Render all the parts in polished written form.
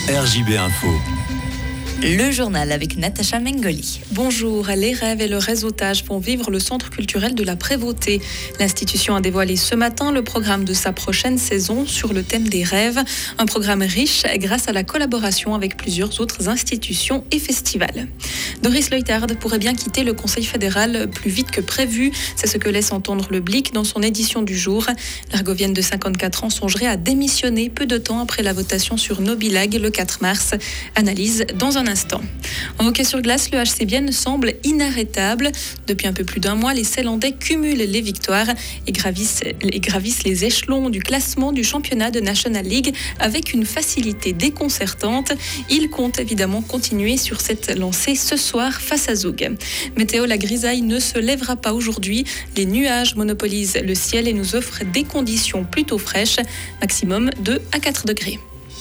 RJB Info. Le journal avec Natacha Mengoli. Bonjour, les rêves et le réseautage font vivre le centre culturel de la Prévôté. L'institution a dévoilé ce matin le programme de sa prochaine saison sur le thème des rêves. Un programme riche grâce à la collaboration avec plusieurs autres institutions et festivals. Doris Leuthard pourrait bien quitter le Conseil fédéral plus vite que prévu. C'est ce que laisse entendre le Blick dans son édition du jour. L'Argovienne de 54 ans songerait à démissionner peu de temps après la votation sur Nobilag le 4 mars. Analyse dans un instant. En hockey sur glace, le HC Bienne semble inarrêtable. Depuis un peu plus d'un mois, les Ceylandais cumulent les victoires et gravissent les échelons du classement du championnat de National League avec une facilité déconcertante. Ils comptent évidemment continuer sur cette lancée ce soir face à Zug. Météo, la grisaille ne se lèvera pas aujourd'hui. Les nuages monopolisent le ciel et nous offrent des conditions plutôt fraîches, maximum 2 à 4 degrés.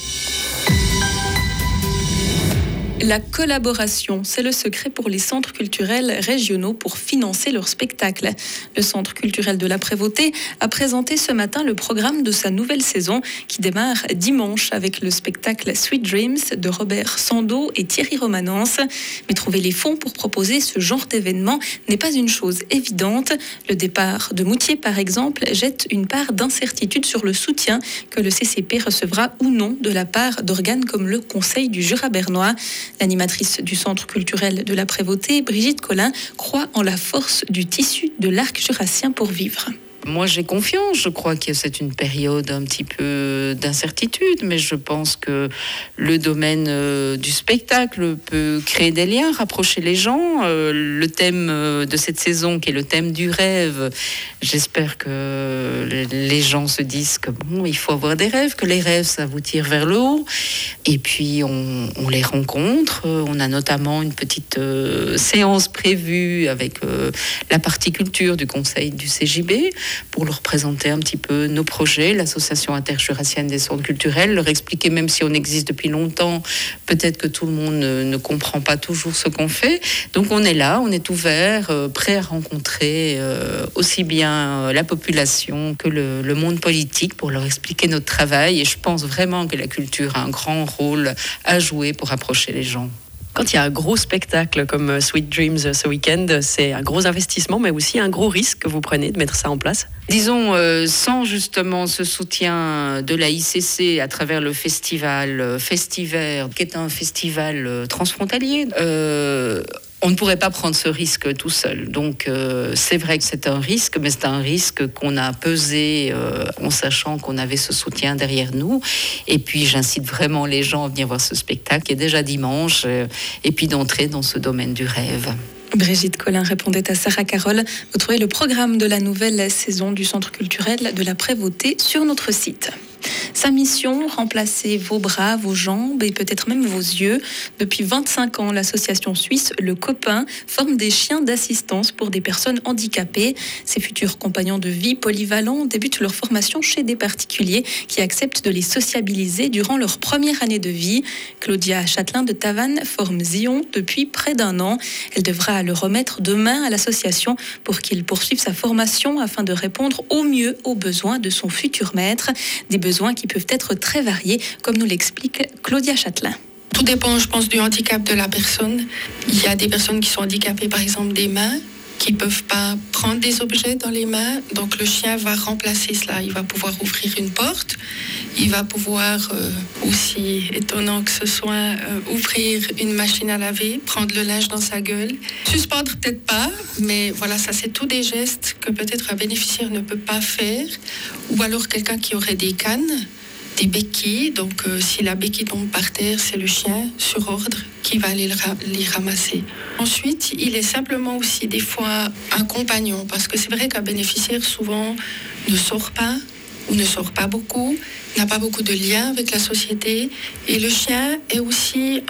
La collaboration, c'est le secret pour les centres culturels régionaux pour financer leurs spectacles. Le centre culturel de la Prévôté a présenté ce matin le programme de sa nouvelle saison qui démarre dimanche avec le spectacle Sweet Dreams de Robert Sando et Thierry Romanence. Mais trouver les fonds pour proposer ce genre d'événement n'est pas une chose évidente. Le départ de Moutier, par exemple, jette une part d'incertitude sur le soutien que le CCP recevra ou non de la part d'organes comme le Conseil du Jura bernois. L'animatrice du centre culturel de la Prévôté, Brigitte Collin, croit en la force du tissu de l'arc jurassien pour vivre. Moi, j'ai confiance. Je crois que c'est une période un petit peu d'incertitude, mais je pense que le domaine du spectacle peut créer des liens, rapprocher les gens. Le thème de cette saison, qui est le thème du rêve, j'espère que les gens se disent que bon, il faut avoir des rêves, que les rêves, ça vous tire vers le haut. Et puis, on les rencontre. On a notamment une petite séance prévue avec la partie culture du conseil du CJB, pour leur présenter un petit peu nos projets, l'association interjurassienne des centres culturels, leur expliquer, même si on existe depuis longtemps, peut-être que tout le monde ne comprend pas toujours ce qu'on fait. Donc on est là, on est ouvert, prêt à rencontrer aussi bien la population que le monde politique pour leur expliquer notre travail. Et je pense vraiment que la culture a un grand rôle à jouer pour approcher les gens. Quand il y a un gros spectacle comme Sweet Dreams ce week-end, c'est un gros investissement, mais aussi un gros risque que vous prenez de mettre ça en place. Disons, sans justement ce soutien de la ICC à travers le festival Festivaire, qui est un festival transfrontalier, on ne pourrait pas prendre ce risque tout seul. Donc c'est vrai que c'est un risque, mais c'est un risque qu'on a pesé en sachant qu'on avait ce soutien derrière nous. Et puis j'incite vraiment les gens à venir voir ce spectacle qui est déjà dimanche, et puis d'entrer dans ce domaine du rêve. Brigitte Collin répondait à Sarah Carole. Vous trouvez le programme de la nouvelle saison du Centre culturel de la Prévôté sur notre site. Sa mission, remplacer vos bras, vos jambes et peut-être même vos yeux. Depuis 25 ans, l'association suisse Le Copain forme des chiens d'assistance pour des personnes handicapées. Ces futurs compagnons de vie polyvalents débutent leur formation chez des particuliers qui acceptent de les sociabiliser durant leur première année de vie. Claudia Châtelain de Tavannes forme Zion depuis près d'un an. Elle devra le remettre demain à l'association pour qu'il poursuive sa formation afin de répondre au mieux aux besoins de son futur maître. Des besoins qui peuvent être très variés, comme nous l'explique Claudia Châtelain. Tout dépend, je pense, du handicap de la personne. Il y a des personnes qui sont handicapées, par exemple, des mains, qui ne peuvent pas prendre des objets dans les mains. Donc le chien va remplacer cela. Il va pouvoir ouvrir une porte. Il va pouvoir, aussi étonnant que ce soit, ouvrir une machine à laver, prendre le linge dans sa gueule. Suspendre peut-être pas, mais voilà, ça c'est tous des gestes que peut-être un bénéficiaire ne peut pas faire. Ou alors quelqu'un qui aurait des cannes, des béquilles. Donc si la béquille tombe par terre, c'est le chien sur ordre qui va aller les ramasser. Ensuite, il est simplement aussi des fois un compagnon, parce que c'est vrai qu'un bénéficiaire souvent ne sort pas ou ne sort pas beaucoup, n'a pas beaucoup de liens avec la société. Et le chien est aussi,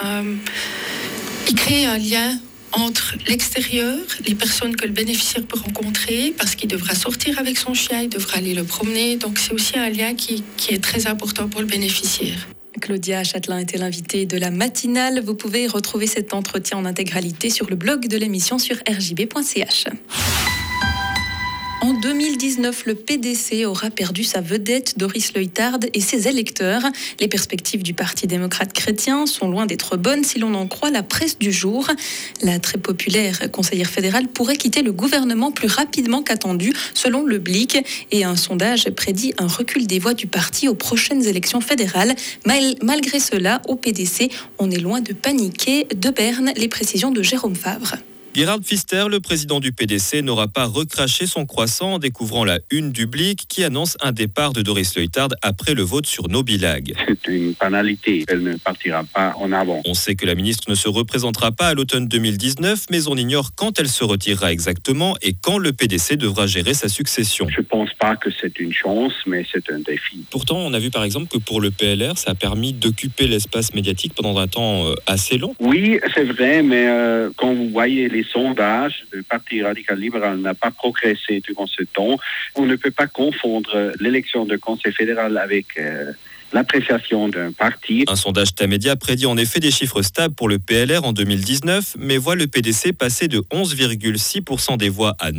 il crée un lien entre l'extérieur, les personnes que le bénéficiaire peut rencontrer, parce qu'il devra sortir avec son chien, il devra aller le promener. Donc c'est aussi un lien qui est très important pour le bénéficiaire. Claudia Châtelain était l'invitée de la matinale. Vous pouvez retrouver cet entretien en intégralité sur le blog de l'émission sur rjb.ch. En En 2019, le PDC aura perdu sa vedette Doris Leuthard et ses électeurs. Les perspectives du Parti démocrate chrétien sont loin d'être bonnes si l'on en croit la presse du jour. La très populaire conseillère fédérale pourrait quitter le gouvernement plus rapidement qu'attendu, selon le Blick. Et un sondage prédit un recul des voix du parti aux prochaines élections fédérales. Malgré cela, au PDC, on est loin de paniquer. De Berne, les précisions de Jérôme Favre. Gerhard Pfister, le président du PDC, n'aura pas recraché son croissant en découvrant la une du Blick qui annonce un départ de Doris Leuthard après le vote sur Nobilag. C'est une banalité, elle ne partira pas en avant. On sait que la ministre ne se représentera pas à l'automne 2019, mais on ignore quand elle se retirera exactement et quand le PDC devra gérer sa succession. Je ne pense pas que c'est une chance, mais c'est un défi. Pourtant, on a vu par exemple que pour le PLR, ça a permis d'occuper l'espace médiatique pendant un temps assez long. Oui, c'est vrai, mais quand vous voyez les sondages, le Parti radical-libéral n'a pas progressé durant ce temps. On ne peut pas confondre l'élection de conseil fédéral avec l'appréciation d'un parti. Un sondage Tamedia prédit en effet des chiffres stables pour le PLR en 2019, mais voit le PDC passer de 11,6% des voix à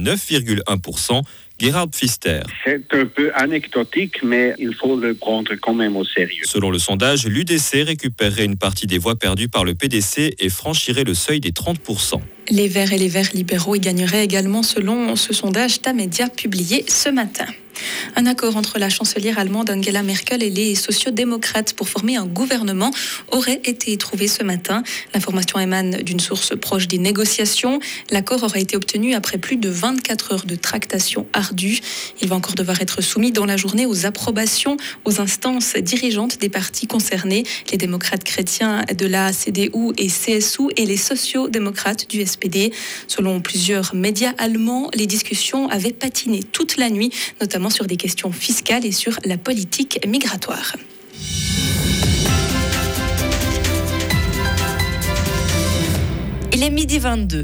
9,1%. Gerhard Pfister. C'est un peu anecdotique, mais il faut le prendre quand même au sérieux. Selon le sondage, l'UDC récupérerait une partie des voix perdues par le PDC et franchirait le seuil des 30%. Les Verts et les Verts libéraux y gagneraient également selon ce sondage Tamedia publié ce matin. Un accord entre la chancelière allemande Angela Merkel et les sociodémocrates pour former un gouvernement aurait été trouvé ce matin. L'information émane d'une source proche des négociations. L'accord aurait été obtenu après plus de 24 heures de tractation ardue. Il va encore devoir être soumis dans la journée aux approbations aux instances dirigeantes des partis concernés, les démocrates chrétiens de la CDU et CSU et les sociodémocrates du SPD. Selon plusieurs médias allemands, les discussions avaient patiné toute la nuit, notamment sur des questions fiscales et sur la politique migratoire. Il est 12h22.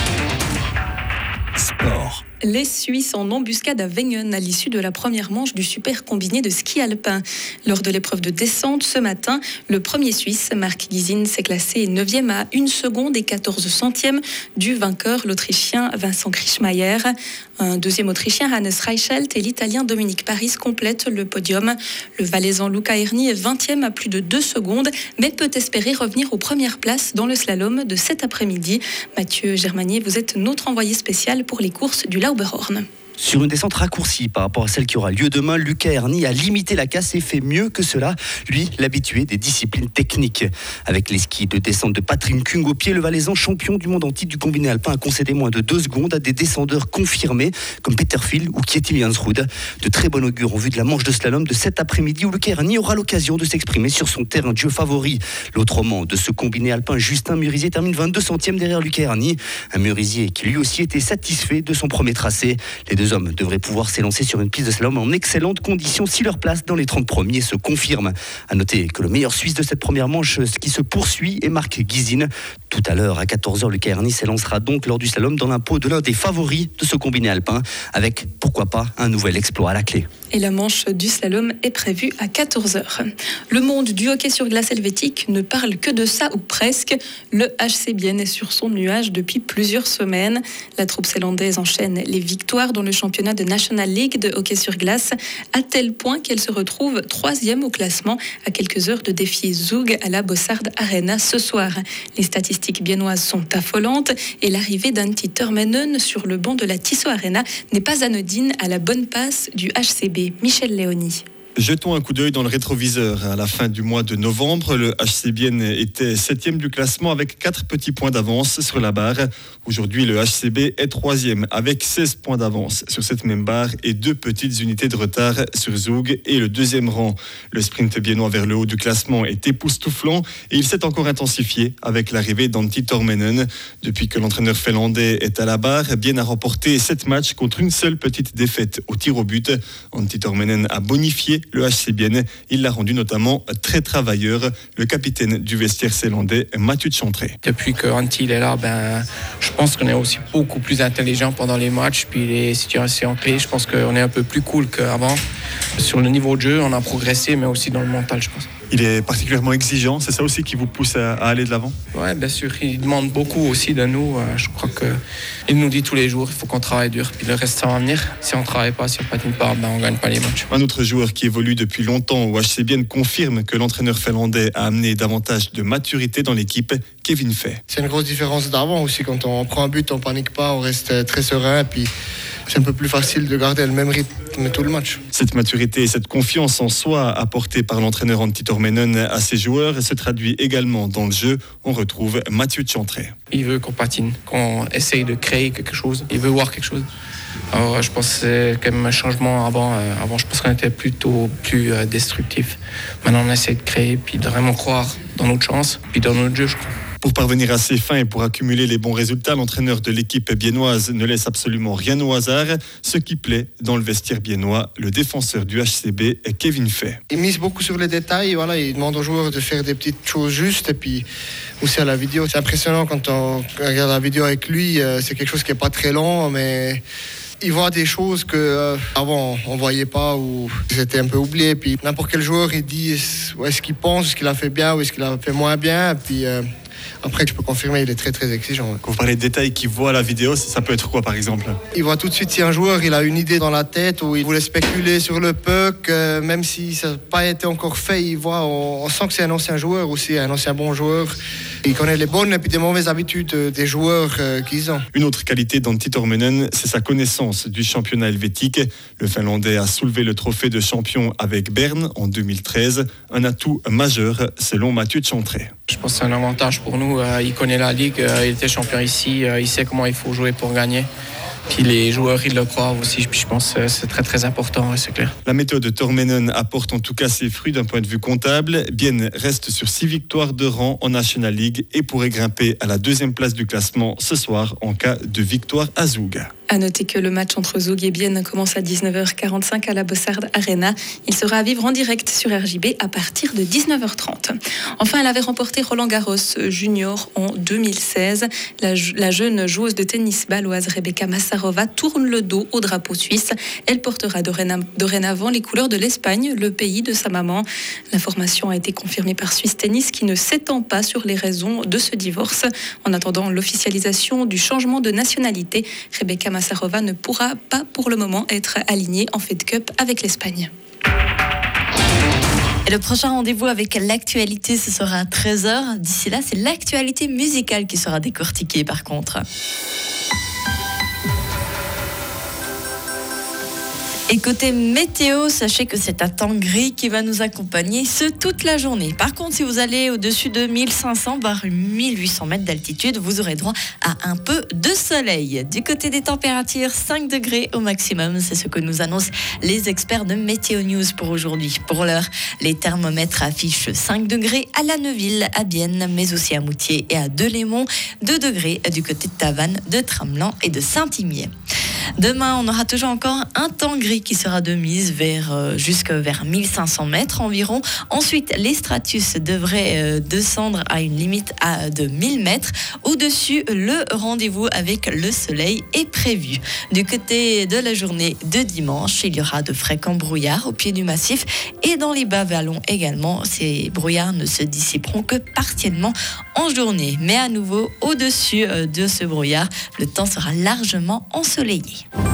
Sport. Les Suisses en embuscade à Wengen à l'issue de la première manche du super combiné de ski alpin. Lors de l'épreuve de descente ce matin, le premier Suisse, Marc Gysin, s'est classé 9e à 1 seconde et 14 centièmes du vainqueur, l'Autrichien Vincent Krischmeier. Un deuxième Autrichien, Hannes Reichelt, et l'Italien Dominique Paris complètent le podium. Le Valaisan Luca Erni est 20e à plus de 2 secondes, mais peut espérer revenir aux premières places dans le slalom de cet après-midi. Mathieu Germanier, vous êtes notre envoyé spécial pour les courses du Lauberhorn. Sur une descente raccourcie par rapport à celle qui aura lieu demain, Luca Erni a limité la casse et fait mieux que cela, lui, l'habitué des disciplines techniques. Avec les skis de descente de Patrick Kung au pied, le Valaisan champion du monde en titre du combiné alpin a concédé moins de 2 secondes à des descendeurs confirmés comme Peter Phil ou Kjetil Jansrud. De très bon augure en vue de la manche de slalom de cet après-midi où Luca Erni aura l'occasion de s'exprimer sur son terrain de jeu favori. L'autre roman de ce combiné alpin, Justin Murisier, termine 22 centièmes derrière Luca Erni. Un Murisier qui lui aussi était satisfait de son premier tracé. Les deux hommes devraient pouvoir s'élancer sur une piste de slalom en excellentes conditions si leur place dans les 30 premiers se confirme. À noter que le meilleur Suisse de cette première manche qui se poursuit est Marc Gysin. Tout à l'heure, à 14h, Luca Erni s'élancera donc lors du slalom dans l'impôt de l'un des favoris de ce combiné alpin, avec, pourquoi pas, un nouvel exploit à la clé. Et la manche du slalom est prévue à 14h. Le monde du hockey sur glace helvétique ne parle que de ça, ou presque. Le HC Bienne est sur son nuage depuis plusieurs semaines. La troupe zélandaise enchaîne les victoires dans le championnat de National League de hockey sur glace, à tel point qu'elle se retrouve 3e au classement, à quelques heures de défier Zug à la Bossard Arena ce soir. Les statistiques biennoises sont affolantes et l'arrivée d'Antti Törmänen sur le banc de la Tissot Arena n'est pas anodine à la bonne passe du HCB. Michel Léoni. Jetons un coup d'œil dans le rétroviseur. À la fin du mois de novembre, le HC Bienne était 7e du classement avec 4 petits points d'avance sur la barre. Aujourd'hui, le HCB est 3e avec 16 points d'avance sur cette même barre et 2 petites unités de retard sur Zug et le 2e rang. Le sprint biennois vers le haut du classement est époustouflant et il s'est encore intensifié avec l'arrivée d'Antti Törmänen. Depuis que l'entraîneur finlandais est à la barre, Bienne a remporté 7 matchs contre une seule petite défaite au tir au but. Antti Törmänen a bonifié le HC Bienne. Il l'a rendu notamment très travailleur. Le capitaine du vestiaire zélandais, Mathieu Chantré. Depuis que Antti est là, je pense qu'on est aussi beaucoup plus intelligent pendant les matchs. Puis les situations clés, je pense qu'on est un peu plus cool qu'avant. Sur le niveau de jeu, on a progressé, mais aussi dans le mental, je pense. Il est particulièrement exigeant, c'est ça aussi qui vous pousse à aller de l'avant? Oui, bien sûr, il demande beaucoup aussi de nous. Je crois qu'il nous dit tous les jours, il faut qu'on travaille dur, puis le reste ça va venir. Si on ne travaille pas, si on patine pas, on ne gagne pas les matchs. Un autre joueur qui évolue depuis longtemps au HC Bienne confirme que l'entraîneur finlandais a amené davantage de maturité dans l'équipe, Kevin Fay. C'est une grosse différence d'avant aussi, quand on prend un but, on ne panique pas, on reste très serein, puis c'est un peu plus facile de garder le même rythme tout le match. Cette maturité et cette confiance en soi apportée par l'entraîneur Antti Tormenon à ses joueurs se traduit également dans le jeu. On retrouve Mathieu Chantré. Il veut qu'on patine, qu'on essaye de créer quelque chose. Il veut voir quelque chose. Alors, je pense que c'est quand même un changement. Avant, je pense qu'on était plutôt plus destructif. Maintenant, on essaie de créer, puis de vraiment croire dans notre chance, puis dans notre jeu, je crois. Pour parvenir à ses fins et pour accumuler les bons résultats, l'entraîneur de l'équipe biennoise ne laisse absolument rien au hasard. Ce qui plaît dans le vestiaire biennois, le défenseur du HCB, Kevin Fay. Il mise beaucoup sur les détails, voilà, il demande aux joueurs de faire des petites choses justes. Et puis aussi à la vidéo, c'est impressionnant quand on regarde la vidéo avec lui, c'est quelque chose qui n'est pas très long, mais il voit des choses qu'avant on ne voyait pas ou c'était un peu oublié. Puis n'importe quel joueur, il dit est-ce qu'il pense, est-ce qu'il a fait bien ou est-ce qu'il a fait moins bien. Et puis, après, je peux confirmer, il est très très exigeant. Quand vous parlez de détails qu'il voit à la vidéo, ça peut être quoi par exemple? Il voit tout de suite si un joueur il a une idée dans la tête ou il voulait spéculer sur le puck, même si ça n'a pas été encore fait, il voit, on sent que c'est un ancien joueur aussi, un ancien bon joueur. Il connaît les bonnes et puis des mauvaises habitudes des joueurs qu'ils ont. Une autre qualité d'Antti Tormenon, c'est sa connaissance du championnat helvétique. Le Finlandais a soulevé le trophée de champion avec Berne en 2013. Un atout majeur selon Mathieu Chantré. Je pense que c'est un avantage pour nous. Il connaît la ligue, il était champion ici, il sait comment il faut jouer pour gagner. Puis les joueurs, ils le croient aussi. Puis je pense que c'est très très important, c'est clair. La méthode de Tormenon apporte en tout cas ses fruits d'un point de vue comptable. Bienne reste sur 6 victoires de rang en National League et pourrait grimper à la 2e place du classement ce soir en cas de victoire à Zug. À noter que le match entre Zug et Bienne commence à 19h45 à la Bossard Arena. Il sera à vivre en direct sur RJB à partir de 19h30. Enfin, elle avait remporté Roland Garros Junior en 2016. La jeune joueuse de tennis baloise Rebecca Massarova tourne le dos au drapeau suisse. Elle portera dorénavant les couleurs de l'Espagne, le pays de sa maman. L'information a été confirmée par Swiss Tennis qui ne s'étend pas sur les raisons de ce divorce. En attendant l'officialisation du changement de nationalité, Rebecca Massarova ne pourra pas pour le moment être alignée en Fed Cup avec l'Espagne. Et le prochain rendez-vous avec l'actualité, ce sera à 13h. D'ici là, c'est l'actualité musicale qui sera décortiquée par contre. Et côté météo, sachez que c'est un temps gris qui va nous accompagner toute la journée. Par contre, si vous allez au-dessus de 1500 voire 1800 mètres d'altitude, vous aurez droit à un peu de soleil. Du côté des températures, 5 degrés au maximum. C'est ce que nous annoncent les experts de Météo News pour aujourd'hui. Pour l'heure, les thermomètres affichent 5 degrés à La Neuville, à Bienne, mais aussi à Moutier et à Delémont. 2 degrés du côté de Tavannes, de Tramelan et de Saint-Imier. Demain, on aura toujours encore un temps gris qui sera de mise jusque vers 1500 mètres environ. Ensuite, les stratus devraient descendre à une limite de 1000 mètres. Au-dessus, le rendez-vous avec le soleil est prévu. Du côté de la journée de dimanche, il y aura de fréquents brouillards au pied du massif et dans les bas vallons également. Ces brouillards ne se dissiperont que partiellement en journée. Mais à nouveau, au-dessus de ce brouillard, le temps sera largement ensoleillé.